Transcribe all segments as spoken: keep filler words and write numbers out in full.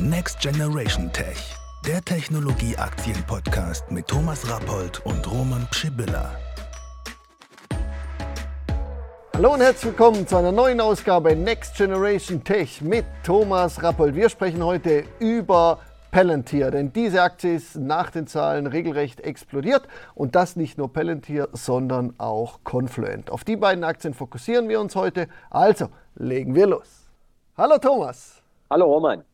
Next Generation Tech, der Technologie-Aktien-Podcast mit Thomas Rappold und Roman Pschibbilla. Hallo und herzlich willkommen zu einer neuen Ausgabe Next Generation Tech mit Thomas Rappold. Wir sprechen heute über Palantir, denn diese Aktie ist nach den Zahlen regelrecht explodiert und das nicht nur Palantir, sondern auch Confluent. Auf die beiden Aktien fokussieren wir uns heute, also legen wir los. Hallo Thomas. Hallo Roman.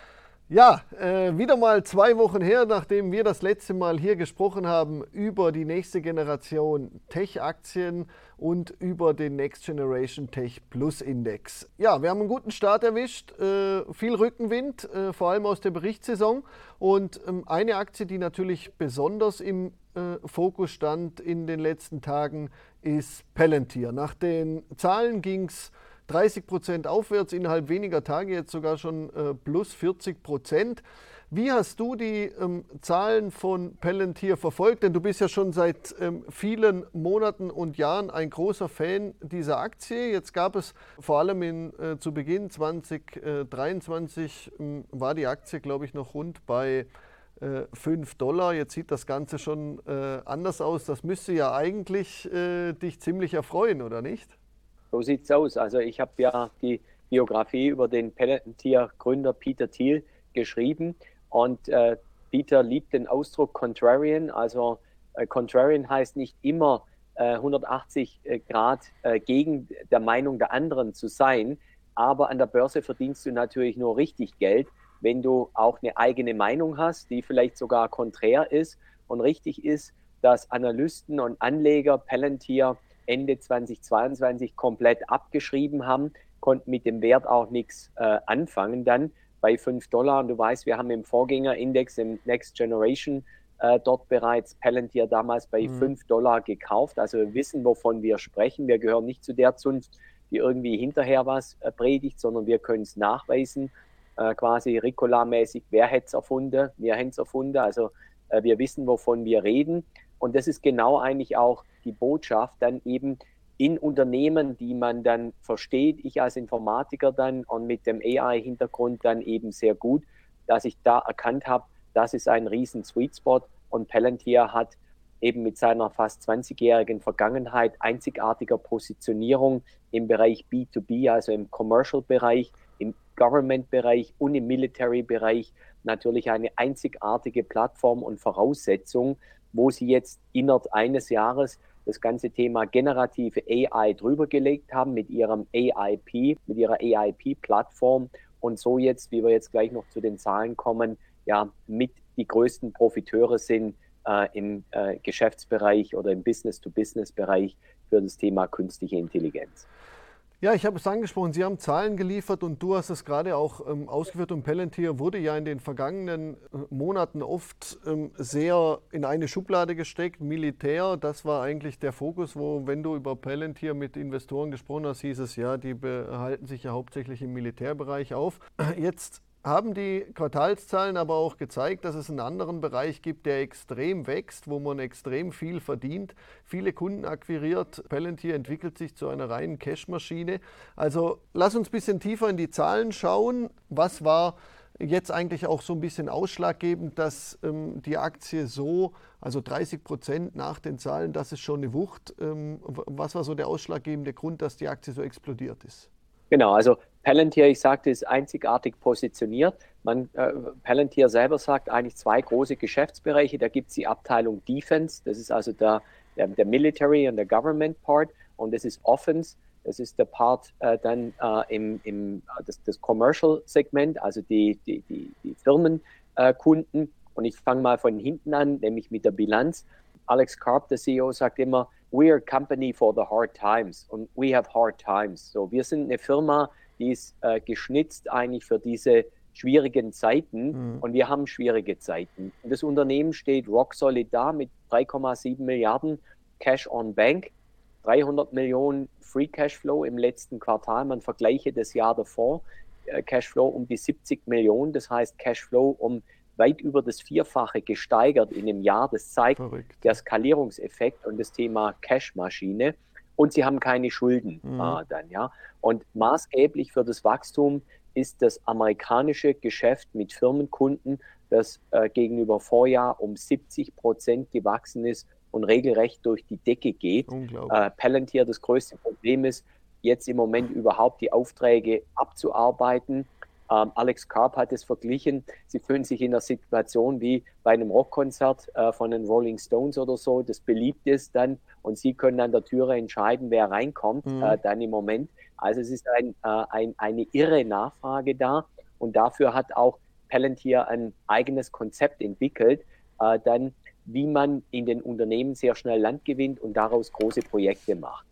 Ja, äh, wieder mal zwei Wochen her, nachdem wir das letzte Mal hier gesprochen haben über die nächste Generation Tech-Aktien und über den Next Generation Tech Plus Index. Ja, wir haben einen guten Start erwischt, äh, viel Rückenwind, äh, vor allem aus der Berichtssaison. Und ähm, eine Aktie, die natürlich besonders im äh, Fokus stand in den letzten Tagen, ist Palantir. Nach den Zahlen ging es dreißig Prozent aufwärts, innerhalb weniger Tage jetzt sogar schon äh, plus vierzig Prozent. Wie hast du die ähm, Zahlen von Palantir verfolgt? Denn du bist ja schon seit ähm, vielen Monaten und Jahren ein großer Fan dieser Aktie. Jetzt gab es vor allem in, äh, zu Beginn zwanzig dreiundzwanzig ähm, war die Aktie, glaube ich, noch rund bei äh, fünf Dollar. Jetzt sieht das Ganze schon äh, anders aus. Das müsste ja eigentlich äh, dich ziemlich erfreuen, oder nicht? So sieht's aus. Also ich habe ja die Biografie über den Palantir-Gründer Peter Thiel geschrieben und äh, Peter liebt den Ausdruck Contrarian. Also äh, Contrarian heißt nicht immer äh, hundertachtzig Grad äh, gegen der Meinung der anderen zu sein, aber an der Börse verdienst du natürlich nur richtig Geld, wenn du auch eine eigene Meinung hast, die vielleicht sogar konträr ist und richtig ist, dass Analysten und Anleger Palantir Ende zweitausendzweiundzwanzig komplett abgeschrieben haben, konnten mit dem Wert auch nichts äh, anfangen dann bei fünf Dollar. Und du weißt, wir haben im Vorgängerindex, im Next Generation, äh, dort bereits Palantir damals bei mhm. fünf Dollar gekauft. Also wir wissen, wovon wir sprechen. Wir gehören nicht zu der Zunft, die irgendwie hinterher was äh, predigt, sondern wir können es nachweisen, äh, quasi Ricola-mäßig, wer hätte es erfunden? Wir hätten es erfunden. Also äh, wir wissen, wovon wir reden. Und das ist genau eigentlich auch die Botschaft dann eben in Unternehmen, die man dann versteht, ich als Informatiker dann und mit dem A I-Hintergrund dann eben sehr gut, dass ich da erkannt habe, das ist ein riesen Sweet Spot und Palantir hat eben mit seiner fast zwanzigjährigen Vergangenheit einzigartiger Positionierung im Bereich B zwei B, also im Commercial-Bereich, im Government-Bereich und im Military-Bereich natürlich eine einzigartige Plattform und Voraussetzung, wo sie jetzt innerhalb eines Jahres das ganze Thema generative A I drüber gelegt haben mit ihrem A I P, mit ihrer A I P-Plattform und so jetzt, wie wir jetzt gleich noch zu den Zahlen kommen, ja, mit die größten Profiteure sind äh, im äh, Geschäftsbereich oder im Business-to-Business-Bereich für das Thema künstliche Intelligenz. Ja, ich habe es angesprochen, Sie haben Zahlen geliefert und du hast es gerade auch ähm, ausgeführt und Palantir wurde ja in den vergangenen äh, Monaten oft ähm, sehr in eine Schublade gesteckt, Militär, das war eigentlich der Fokus, wo, wenn du über Palantir mit Investoren gesprochen hast, hieß es ja, die behalten sich ja hauptsächlich im Militärbereich auf. Jetzt haben die Quartalszahlen aber auch gezeigt, dass es einen anderen Bereich gibt, der extrem wächst, wo man extrem viel verdient, viele Kunden akquiriert. Palantir entwickelt sich zu einer reinen Cash-Maschine. Also lass uns ein bisschen tiefer in die Zahlen schauen. Was war jetzt eigentlich auch so ein bisschen ausschlaggebend, dass ähm, die Aktie so, also dreißig Prozent nach den Zahlen, das ist schon eine Wucht. Ähm, was war so der ausschlaggebende Grund, dass die Aktie so explodiert ist? Genau, also Palantir, ich sagte, ist einzigartig positioniert. Man, äh, Palantir selber sagt eigentlich zwei große Geschäftsbereiche. Da gibt es die Abteilung Defense, das ist also der, der, der Military und der Government Part. Und das ist Offense, das ist der Part äh, dann äh, im, im das, das Commercial-Segment, also die, die, die, die Firmenkunden. Äh, und ich fange mal von hinten an, nämlich mit der Bilanz. Alex Karp, der C E O, sagt immer, we are a company for the hard times und we have hard times. So, wir sind eine Firma, die ist äh, geschnitzt eigentlich für diese schwierigen Zeiten mhm. und wir haben schwierige Zeiten. Und das Unternehmen steht rock solid da mit drei Komma sieben Milliarden Cash on Bank, dreihundert Millionen Free Cashflow im letzten Quartal. Man vergleiche das Jahr davor, äh, Cashflow um die siebzig Millionen, das heißt Cashflow um weit über das Vierfache gesteigert in einem Jahr. Das zeigt Verrückt. Der Skalierungseffekt und das Thema Cash-Maschine. Und sie haben keine Schulden mhm. äh, dann, ja. Und maßgeblich für das Wachstum ist das amerikanische Geschäft mit Firmenkunden, das äh, gegenüber Vorjahr um siebzig Prozent gewachsen ist und regelrecht durch die Decke geht. Äh, Palantir, das größte Problem ist, jetzt im Moment überhaupt die Aufträge abzuarbeiten. Ähm, Alex Karp hat es verglichen, sie fühlen sich in einer Situation wie bei einem Rockkonzert äh, von den Rolling Stones oder so, das beliebt ist dann und sie können an der Türe entscheiden, wer reinkommt, mhm. äh, dann im Moment. Also es ist ein, äh, ein, eine irre Nachfrage da und dafür hat auch Palantir ein eigenes Konzept entwickelt, äh, dann wie man in den Unternehmen sehr schnell Land gewinnt und daraus große Projekte macht.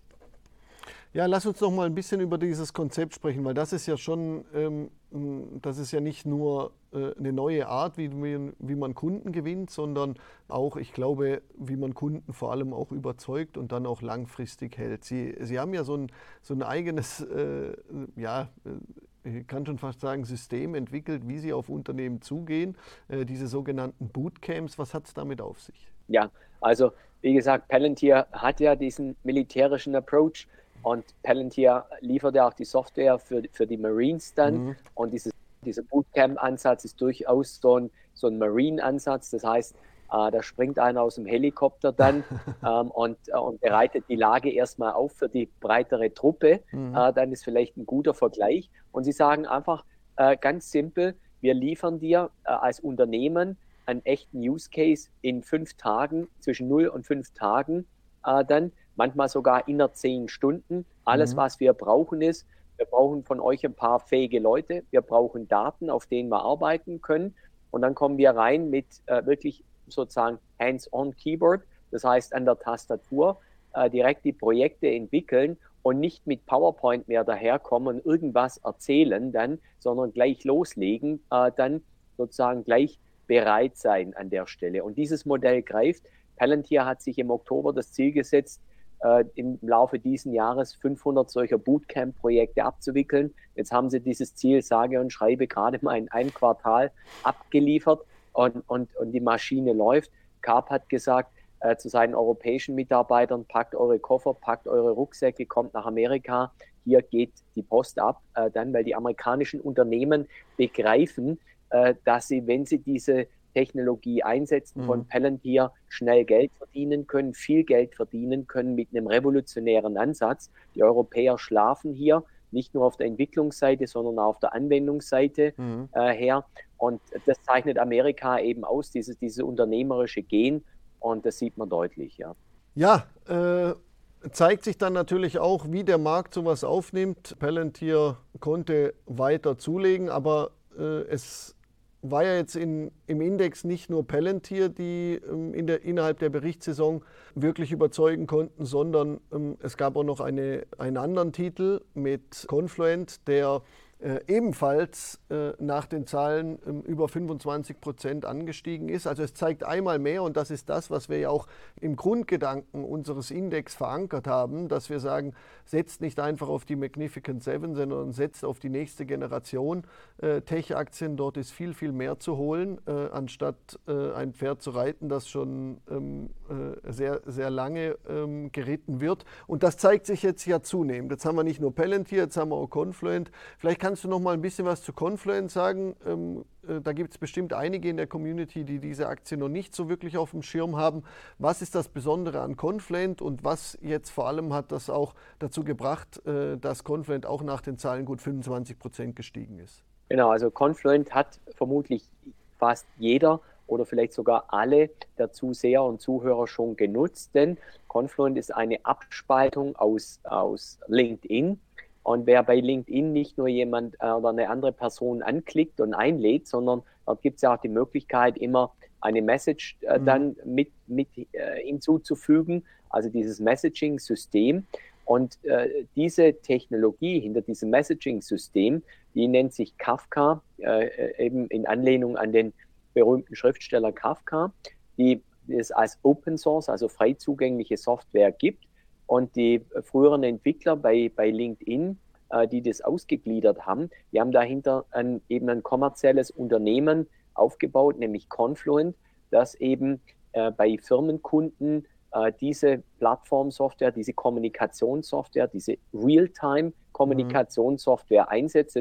Ja, lass uns noch mal ein bisschen über dieses Konzept sprechen, weil das ist ja schon, ähm, das ist ja nicht nur äh, eine neue Art, wie, wie man Kunden gewinnt, sondern auch, ich glaube, wie man Kunden vor allem auch überzeugt und dann auch langfristig hält. Sie, Sie haben ja so ein, so ein eigenes, äh, ja, ich kann schon fast sagen, System entwickelt, wie Sie auf Unternehmen zugehen, äh, diese sogenannten Bootcamps. Was hat es damit auf sich? Ja, also wie gesagt, Palantir hat ja diesen militärischen Approach und Palantir liefert ja auch die Software für, für die Marines dann mhm. und dieses, dieser Bootcamp-Ansatz ist durchaus so ein, so ein Marine-Ansatz, das heißt, äh, da springt einer aus dem Helikopter dann ähm, und, äh, und bereitet die Lage erstmal auf für die breitere Truppe, mhm. äh, dann ist vielleicht ein guter Vergleich und sie sagen einfach äh, ganz simpel, wir liefern dir äh, als Unternehmen einen echten Use Case in fünf Tagen, zwischen null und fünf Tagen äh, dann, manchmal sogar inner zehn Stunden. Alles, mhm. was wir brauchen ist, wir brauchen von euch ein paar fähige Leute, wir brauchen Daten, auf denen wir arbeiten können und dann kommen wir rein mit äh, wirklich sozusagen Hands-on Keyboard, das heißt an der Tastatur äh, direkt die Projekte entwickeln und nicht mit PowerPoint mehr daherkommen und irgendwas erzählen dann, sondern gleich loslegen, äh, dann sozusagen gleich bereit sein an der Stelle. Und dieses Modell greift. Palantir hat sich im Oktober das Ziel gesetzt, äh, im Laufe dieses Jahres fünfhundert solcher Bootcamp-Projekte abzuwickeln. Jetzt haben sie dieses Ziel, sage und schreibe, gerade mal in einem Quartal abgeliefert und, und, und die Maschine läuft. Karp hat gesagt äh, zu seinen europäischen Mitarbeitern, packt eure Koffer, packt eure Rucksäcke, kommt nach Amerika. Hier geht die Post ab, äh, dann, weil die amerikanischen Unternehmen begreifen, äh, dass sie, wenn sie diese Technologie einsetzen von Palantir, schnell Geld verdienen können, viel Geld verdienen können mit einem revolutionären Ansatz. Die Europäer schlafen hier, nicht nur auf der Entwicklungsseite, sondern auch auf der Anwendungsseite mhm. äh, her. Und das zeichnet Amerika eben aus, dieses, dieses unternehmerische Gen. Und das sieht man deutlich, ja. Ja, äh, zeigt sich dann natürlich auch, wie der Markt sowas aufnimmt. Palantir konnte weiter zulegen, aber äh, es war ja jetzt in, im Index nicht nur Palantir, die ähm, in der, innerhalb der Berichtssaison wirklich überzeugen konnten, sondern ähm, es gab auch noch eine, einen anderen Titel mit Confluent, der äh, ebenfalls äh, nach den Zahlen äh, über fünfundzwanzig Prozent angestiegen ist. Also es zeigt einmal mehr, und das ist das, was wir ja auch im Grundgedanken unseres Index verankert haben, dass wir sagen, setzt nicht einfach auf die Magnificent Seven, sondern setzt auf die nächste Generation äh, Tech-Aktien. Dort ist viel, viel mehr zu holen, äh, anstatt äh, ein Pferd zu reiten, das schon ähm, äh, sehr, sehr lange ähm, geritten wird. Und das zeigt sich jetzt ja zunehmend. Jetzt haben wir nicht nur Palantir, jetzt haben wir auch Confluent. Vielleicht kannst du noch mal ein bisschen was zu Confluent sagen. Ähm, äh, da gibt es bestimmt einige in der Community, die diese Aktie noch nicht so wirklich auf dem Schirm haben. Was ist das Besondere an Confluent und was jetzt vor allem hat das auch dazu gebracht, äh, dass Confluent auch nach den Zahlen gut fünfundzwanzig Prozent gestiegen ist? Genau, also Confluent hat vermutlich fast jeder oder vielleicht sogar alle der Zuseher und Zuhörer schon genutzt, denn Confluent ist eine Abspaltung aus, aus LinkedIn. Und wer bei LinkedIn nicht nur jemand äh, oder eine andere Person anklickt und einlädt, sondern dort gibt es ja auch die Möglichkeit, immer eine Message äh, mhm. dann mit, mit äh, hinzuzufügen, also dieses Messaging-System. Und äh, diese Technologie hinter diesem Messaging-System, die nennt sich Kafka, äh, eben in Anlehnung an den berühmten Schriftsteller Kafka, die es als Open Source, also frei zugängliche Software gibt. Und die früheren Entwickler bei, bei LinkedIn, äh, die das ausgegliedert haben, die haben dahinter ein, eben ein kommerzielles Unternehmen aufgebaut, nämlich Confluent, das eben äh, bei Firmenkunden äh, diese Plattformsoftware, diese Kommunikationssoftware, diese Realtime-Kommunikationssoftware mhm. einsetzt. Jetzt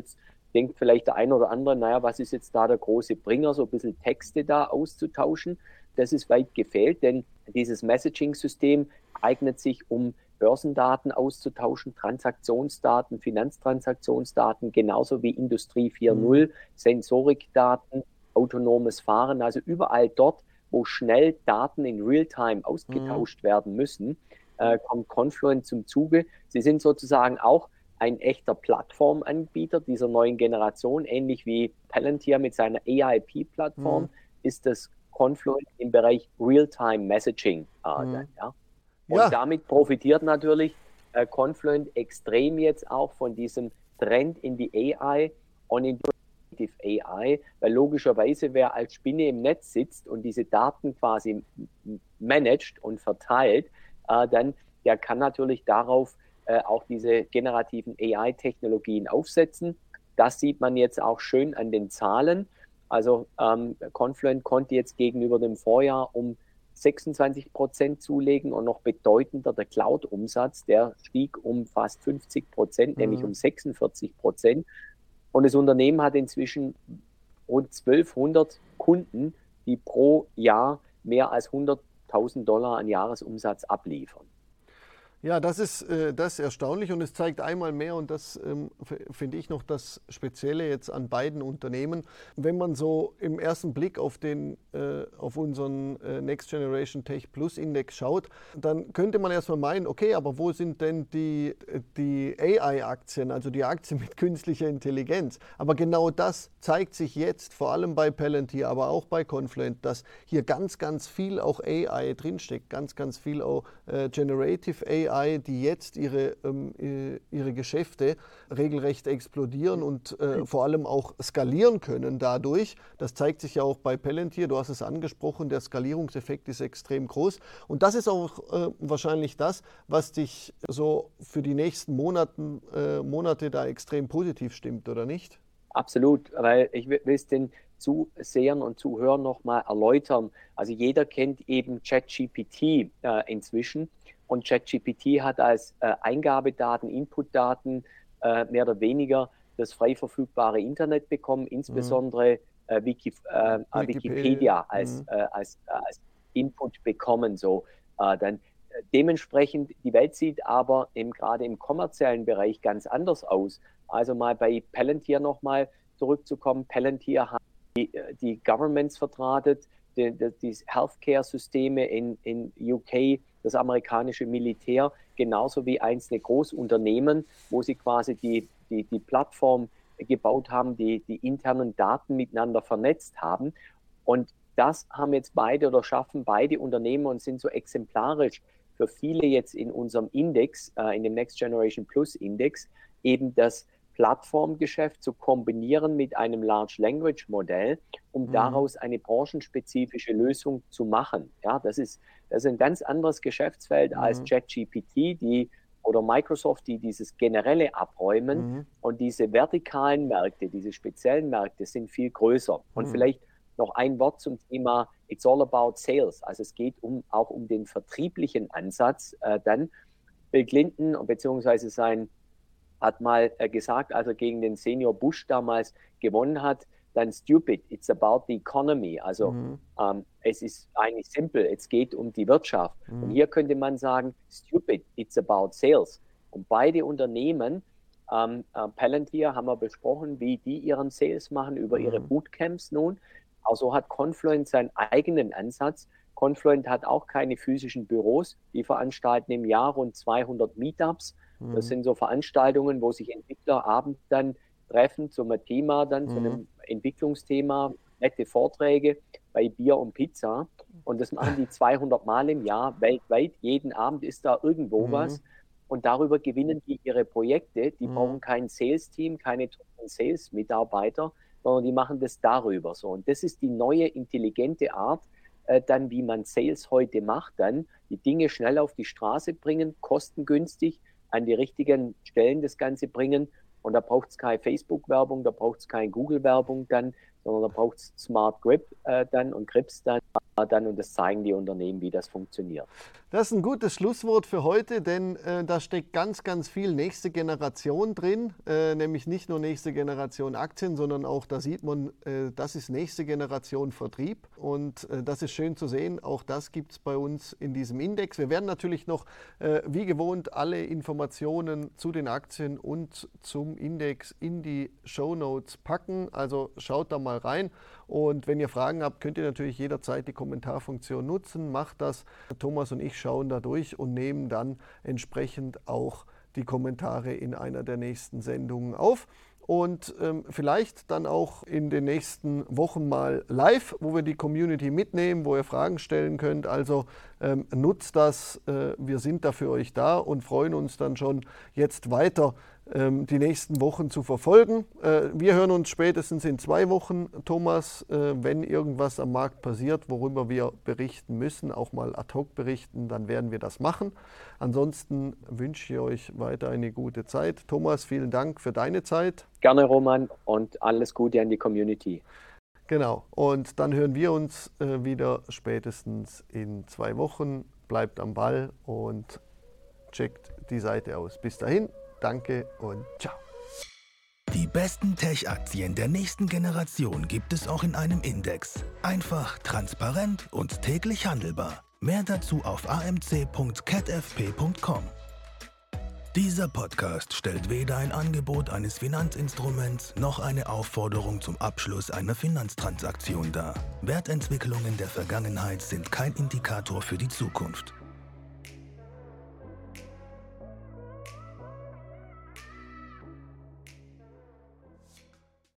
denkt vielleicht der eine oder andere, naja, was ist jetzt da der große Bringer, so ein bisschen Texte da auszutauschen. Das ist weit gefehlt, denn dieses Messaging-System eignet sich, um Börsendaten auszutauschen, Transaktionsdaten, Finanztransaktionsdaten, genauso wie Industrie vier Punkt null, Sensorikdaten, autonomes Fahren, also überall dort, wo schnell Daten in Realtime ausgetauscht mhm. werden müssen, äh, kommt Confluent zum Zuge. Sie sind sozusagen auch ein echter Plattformanbieter dieser neuen Generation, ähnlich wie Palantir mit seiner A I P-Plattform, mhm. ist das Confluent im Bereich Realtime Messaging. Äh, mhm. ja. Und ja. damit profitiert natürlich äh, Confluent extrem jetzt auch von diesem Trend in die A I und in die A I, weil logischerweise wer als Spinne im Netz sitzt und diese Daten quasi managt und verteilt, äh, dann der kann natürlich darauf äh, auch diese generativen A I-Technologien aufsetzen. Das sieht man jetzt auch schön an den Zahlen. Also ähm, Confluent konnte jetzt gegenüber dem Vorjahr um sechsundzwanzig Prozent zulegen und noch bedeutender der Cloud-Umsatz, der stieg um fast fünfzig Prozent, mhm. nämlich um sechsundvierzig Prozent. Und das Unternehmen hat inzwischen rund zwölfhundert Kunden, die pro Jahr mehr als hunderttausend Dollar an Jahresumsatz abliefern. Ja, das ist, äh, das ist erstaunlich und es zeigt einmal mehr, und das ähm, finde ich noch das Spezielle jetzt an beiden Unternehmen, wenn man so im ersten Blick auf, den, äh, auf unseren äh, Next Generation Tech Plus Index schaut, dann könnte man erstmal meinen, okay, aber wo sind denn die, die A I-Aktien, also die Aktien mit künstlicher Intelligenz? Aber genau das zeigt sich jetzt, vor allem bei Palantir, aber auch bei Confluent, dass hier ganz, ganz viel auch A I drinsteckt, ganz, ganz viel auch äh, Generative A I, die jetzt ihre, ähm, ihre Geschäfte regelrecht explodieren und äh, vor allem auch skalieren können dadurch. Das zeigt sich ja auch bei Palantir, du hast es angesprochen, der Skalierungseffekt ist extrem groß. Und das ist auch äh, wahrscheinlich das, was dich so für die nächsten Monaten, äh, Monate da extrem positiv stimmt, oder nicht? Absolut, weil ich will es den Zusehern und Zuhörern nochmal erläutern. Also jeder kennt eben ChatGPT äh, inzwischen. Und ChatGPT hat als äh, Eingabedaten, Inputdaten äh, mehr oder weniger das frei verfügbare Internet bekommen, insbesondere äh, Wiki, äh, Wikipedia, Wikipedia als, mhm. äh, als, äh, als Input bekommen. So. Äh, dann, äh, dementsprechend, die Welt sieht aber eben gerade im kommerziellen Bereich ganz anders aus. Also mal bei Palantir nochmal zurückzukommen. Palantir hat die, die Governments vertratet, die, die, die Healthcare-Systeme in, in U K, das amerikanische Militär, genauso wie einzelne Großunternehmen, wo sie quasi die, die, die Plattform gebaut haben, die die internen Daten miteinander vernetzt haben. Und das haben jetzt beide oder schaffen beide Unternehmen und sind so exemplarisch für viele jetzt in unserem Index, äh, in dem Next Generation Plus Index, eben das Plattformgeschäft zu kombinieren mit einem Large Language Modell, um mhm. daraus eine branchenspezifische Lösung zu machen. Ja, das ist, das ist ein ganz anderes Geschäftsfeld mhm. als ChatGPT, die oder Microsoft, die dieses generelle abräumen mhm. und diese vertikalen Märkte, diese speziellen Märkte sind viel größer. Und mhm. vielleicht noch ein Wort zum Thema It's all about sales. Also es geht um, auch um den vertrieblichen Ansatz. Äh, dann Bill Clinton beziehungsweise sein hat mal äh, gesagt, als er gegen den Senior Bush damals gewonnen hat, dann stupid, it's about the economy. Also mhm. ähm, es ist eigentlich simpel, es geht um die Wirtschaft. Mhm. Und hier könnte man sagen, stupid, it's about sales. Und beide Unternehmen, ähm, äh, Palantir haben wir besprochen, wie die ihren Sales machen über mhm. ihre Bootcamps nun. Also hat Confluent seinen eigenen Ansatz. Confluent hat auch keine physischen Büros. Die veranstalten im Jahr rund zweihundert Meetups. Das sind so Veranstaltungen, wo sich Entwickler abends dann treffen zum Thema, dann mhm. zu einem Entwicklungsthema, nette Vorträge bei Bier und Pizza. Und das machen die zweihundert Mal im Jahr weltweit. Jeden Abend ist da irgendwo mhm. was. Und darüber gewinnen die ihre Projekte. Die mhm. brauchen kein Sales-Team, keine Sales-Mitarbeiter, sondern die machen das darüber so. Und das ist die neue, intelligente Art, äh, dann wie man Sales heute macht, dann die Dinge schnell auf die Straße bringen, kostengünstig, an die richtigen Stellen das Ganze bringen. Und da braucht es keine Facebook-Werbung, da braucht es keine Google-Werbung dann, sondern da braucht es Smart Grip äh, dann und Grips dann dann und das zeigen die Unternehmen, wie das funktioniert. Das ist ein gutes Schlusswort für heute, denn äh, da steckt ganz, ganz viel nächste Generation drin, äh, nämlich nicht nur nächste Generation Aktien, sondern auch, da sieht man, äh, das ist nächste Generation Vertrieb und äh, das ist schön zu sehen. Auch das gibt es bei uns in diesem Index. Wir werden natürlich noch, äh, wie gewohnt, alle Informationen zu den Aktien und zum Index in die Shownotes packen, also schaut da mal rein. Und wenn ihr Fragen habt, könnt ihr natürlich jederzeit die Kommentarfunktion nutzen. Macht das. Thomas und ich schauen da durch und nehmen dann entsprechend auch die Kommentare in einer der nächsten Sendungen auf. Und ähm, vielleicht dann auch in den nächsten Wochen mal live, wo wir die Community mitnehmen, wo ihr Fragen stellen könnt. Also ähm, nutzt das. Äh, wir sind da für euch da und freuen uns dann schon jetzt weiter ähm, die nächsten Wochen zu verfolgen. Äh, wir hören uns spätestens in zwei Wochen, Thomas, äh, wenn irgendwas am Markt passiert, worüber wir berichten müssen, auch mal ad hoc berichten, dann werden wir das machen. Ansonsten wünsche ich euch weiter eine gute Zeit. Thomas, vielen Dank für deine Zeit. Gerne, Roman, und alles Gute an die Community. Genau, und dann hören wir uns äh, wieder spätestens in zwei Wochen. Bleibt am Ball und checkt die Seite aus. Bis dahin, danke und ciao. Die besten Tech-Aktien der nächsten Generation gibt es auch in einem Index. Einfach, transparent und täglich handelbar. Mehr dazu auf a m c punkt cat f p punkt com. Dieser Podcast stellt weder ein Angebot eines Finanzinstruments noch eine Aufforderung zum Abschluss einer Finanztransaktion dar. Wertentwicklungen der Vergangenheit sind kein Indikator für die Zukunft.